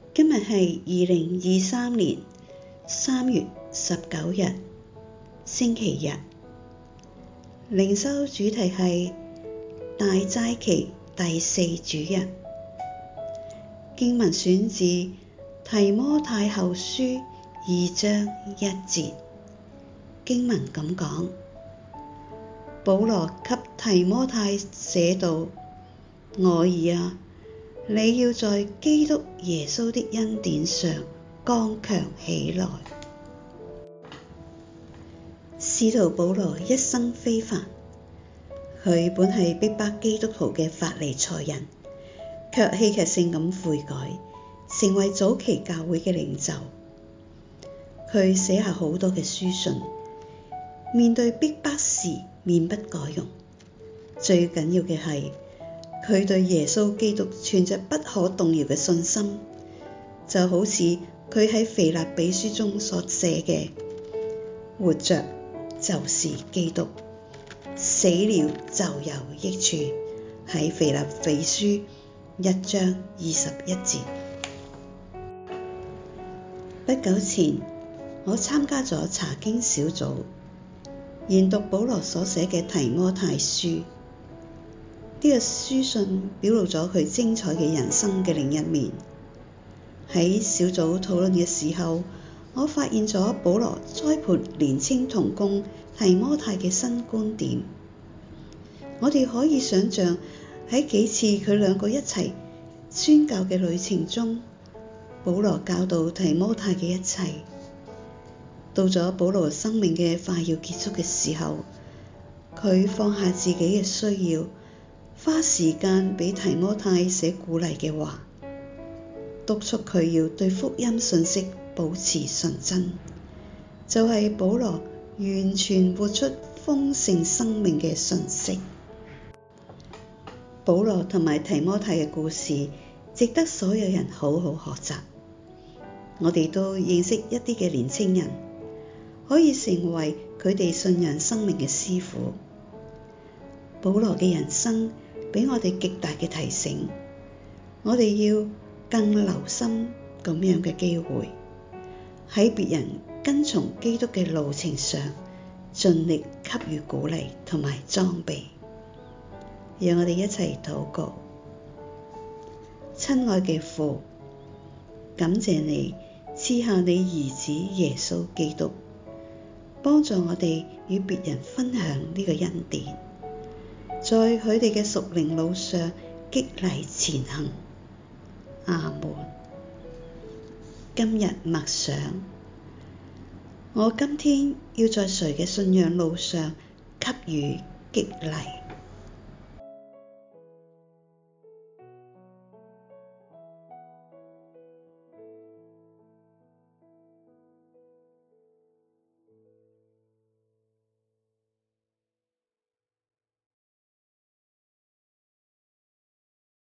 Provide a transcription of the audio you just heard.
今日係2023年3月19日，星期日。靈修主題係大齋期第4主日。經文選自提摩太後書2章1節。經文咁講：保羅給提摩太寫道：我兒啊，你要在基督耶穌的恩典上剛強起來。使徒保羅一生非凡，佢本係逼迫基督徒嘅法利賽人，卻戲劇性咁悔改，成為早期教會嘅領袖。佢寫下好多嘅書信，面對逼迫時面不改容。最緊要嘅係，佢對耶穌基督存着不可動搖嘅信心，就好似佢喺腓立比書中所寫嘅：活着就是基督，死了就有益處。喺腓立比書1章21節。不久前，我參加咗查經小組，研讀保羅所寫嘅提摩太書。呢個書信表露咗佢精彩嘅人生嘅另一面。喺小組討論嘅時候，我發現咗保羅栽培年青同工提摩太嘅新觀點。我哋可以想像喺幾次佢兩個一齊宣教嘅旅程中，保羅教導提摩太嘅一切。到咗保羅生命嘅快要結束嘅時候，佢放下自己嘅需要，花時間俾提摩太寫鼓勵嘅話，督促佢要對福音信息保持純真，就係保羅完全活出豐盛生命嘅訊息。保羅同埋提摩太嘅故事值得所有人好好學習。我哋都認識一啲嘅年青人，可以成為佢哋信仰生命嘅師傅。保羅嘅人生俾我哋極大嘅提醒，我哋要更留心咁樣嘅機會，喺別人跟從基督嘅路程上，盡力給予鼓勵同埋裝備。讓我哋一齊禱告。親愛嘅父，感謝你賜下你兒子耶穌基督，幫助我哋與別人分享呢個恩典，在佢哋嘅屬靈路上激勵前行。阿門。今日默想，我今天要在誰嘅信仰路上給予激勵？